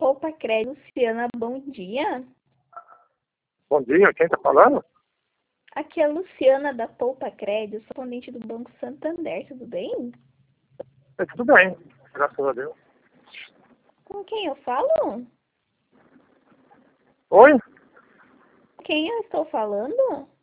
Poupa Crédito, Luciana, bom dia. Bom dia, quem está falando? Aqui é a Luciana da Poupa Crédito, correspondente do Banco Santander, tudo bem? Tudo bem, graças a Deus. Com quem eu falo? Oi? Quem eu estou falando?